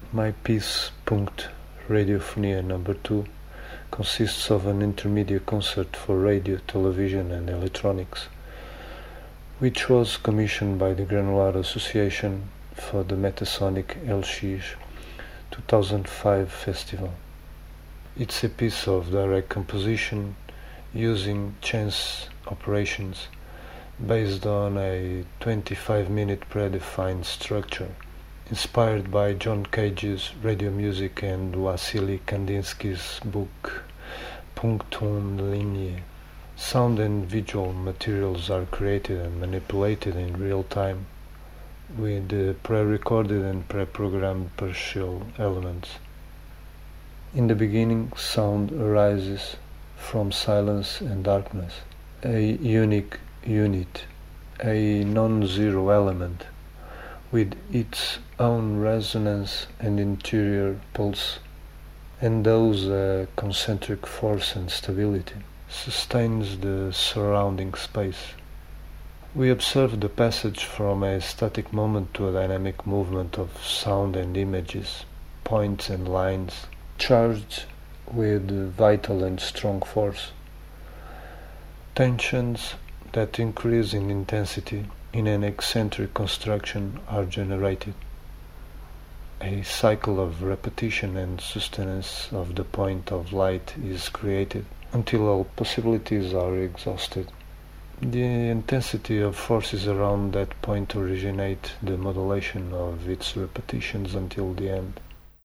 My piece, Punkt Radiophonia number 2, consists of an intermediate concert for radio, television and electronics, which was commissioned by the Granular Association for the Metasonic LX 2005 festival. It's a piece of direct composition using chance operations based on a 25-minute predefined structure, inspired by John Cage's radio music and Wassily Kandinsky's book Punctum Linie. Sound and visual materials are created and manipulated in real time with pre-recorded and pre-programmed partial elements. In the beginning, sound arises from silence and darkness, a unique unit, a non-zero element, with its own resonance and interior pulse, and thus a concentric force and stability, sustains the surrounding space. We observe the passage from a static moment to a dynamic movement of sound and images, points and lines, charged with vital and strong force. Tensions that increase in intensity in an eccentric construction are generated. A cycle of repetition and sustenance of the point of light is created until all possibilities are exhausted. The intensity of forces around that point originate the modulation of its repetitions until the end.